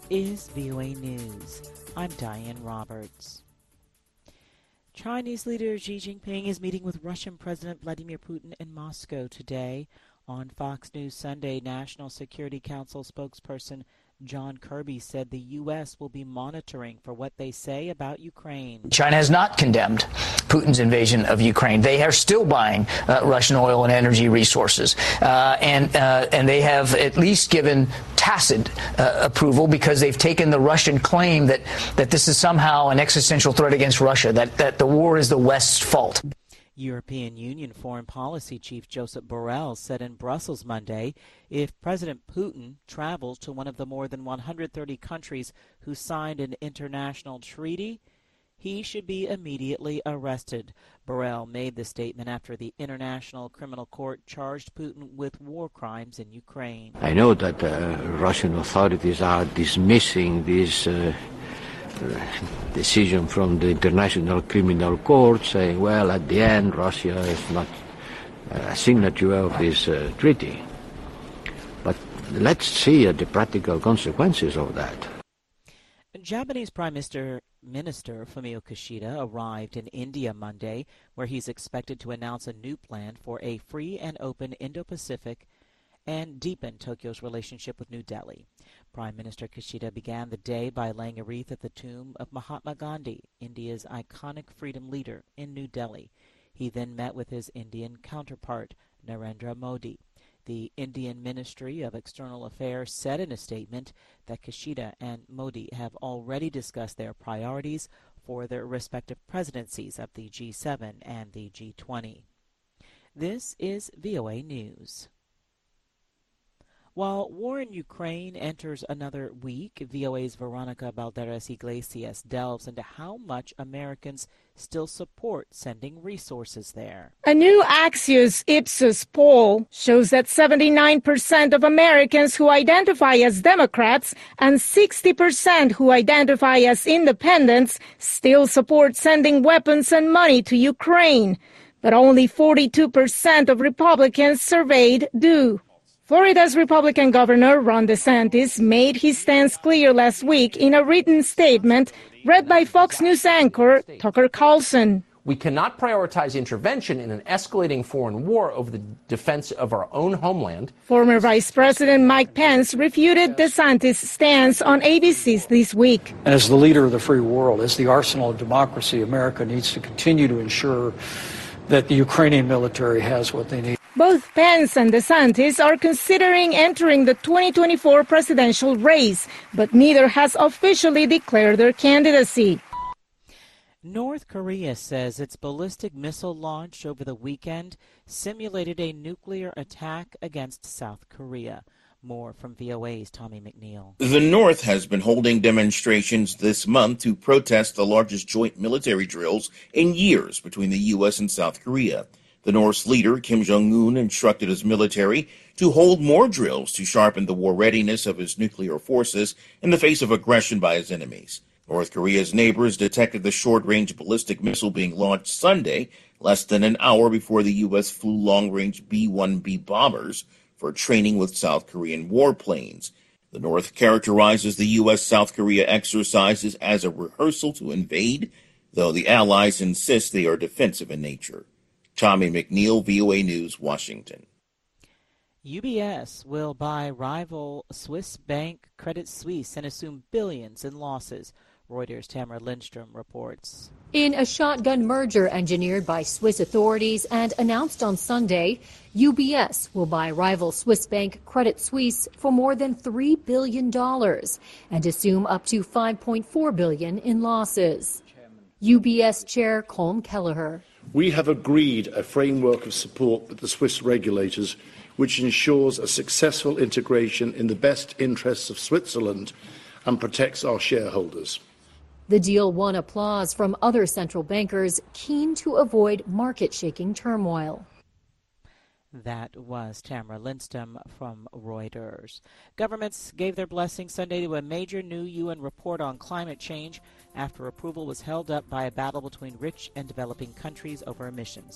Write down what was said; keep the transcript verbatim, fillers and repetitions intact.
is V O A News. I'm Diane Roberts. Chinese leader Xi Jinping is meeting with Russian President Vladimir Putin in Moscow today. On Fox News Sunday, National Security Council spokesperson John Kirby said the U S will be monitoring for what they say about Ukraine. China has not condemned Putin's invasion of Ukraine. They are still buying uh, Russian oil and energy resources. Uh, and uh, and they have at least given tacit uh, approval because they've taken the Russian claim that, that this is somehow an existential threat against Russia, that, that the war is the West's fault. European Union Foreign Policy Chief Josep Borrell said in Brussels Monday if President Putin travels to one of the more than one hundred thirty countries who signed an international treaty, he should be immediately arrested. Borrell made the statement after the International Criminal Court charged Putin with war crimes in Ukraine. I know that uh, Russian authorities are dismissing this uh, decision from the International Criminal Court, saying, well, at the end, Russia is not a signature of this uh, treaty. But let's see uh, the practical consequences of that. Japanese Prime Minister, Minister Fumio Kishida arrived in India Monday, where he's expected to announce a new plan for a free and open Indo-Pacific and deepen Tokyo's relationship with New Delhi. Prime Minister Kishida began the day by laying a wreath at the tomb of Mahatma Gandhi, India's iconic freedom leader, in New Delhi. He then met with his Indian counterpart, Narendra Modi. The Indian Ministry of External Affairs said in a statement that Kishida and Modi have already discussed their priorities for their respective presidencies of the G seven and the G twenty. This is V O A News. While war in Ukraine enters another week, V O A's Veronica Balderas Iglesias delves into how much Americans still support sending resources there. A new Axios Ipsos poll shows that seventy-nine percent of Americans who identify as Democrats and sixty percent who identify as independents still support sending weapons and money to Ukraine. But only forty-two percent of Republicans surveyed do. Florida's Republican Governor Ron DeSantis made his stance clear last week in a written statement read by Fox News anchor Tucker Carlson. We cannot prioritize intervention in an escalating foreign war over the defense of our own homeland. Former Vice President Mike Pence refuted DeSantis' stance on A B C's This Week. As the leader of the free world, as the arsenal of democracy, America needs to continue to ensure that the Ukrainian military has what they need. Both Pence and DeSantis are considering entering the twenty twenty-four presidential race, but neither has officially declared their candidacy. North Korea says its ballistic missile launch over the weekend simulated a nuclear attack against South Korea. More from V O A's Tommy McNeil. The North has been holding demonstrations this month to protest the largest joint military drills in years between the U S and South Korea. The North's leader, Kim Jong-un, instructed his military to hold more drills to sharpen the war readiness of his nuclear forces in the face of aggression by his enemies. North Korea's neighbors detected the short-range ballistic missile being launched Sunday, less than an hour before the U S flew long-range B one B bombers for training with South Korean warplanes. The North characterizes the U S-South Korea exercises as a rehearsal to invade, though the allies insist they are defensive in nature. Tommy McNeil, V O A News, Washington. U B S will buy rival Swiss bank Credit Suisse and assume billions in losses. Reuters' Tamara Lindstrom reports. In a shotgun merger engineered by Swiss authorities and announced on Sunday, U B S will buy rival Swiss bank Credit Suisse for more than three billion dollars and assume up to five point four billion dollars in losses. U B S Chair Colm Kelleher. We have agreed a framework of support with the Swiss regulators which ensures a successful integration in the best interests of Switzerland and protects our shareholders. The deal won applause from other central bankers keen to avoid market-shaking turmoil. That was Tamara Lindstrom from Reuters. Governments gave their blessing Sunday to a major new U N report on climate change after approval was held up by a battle between rich and developing countries over emissions.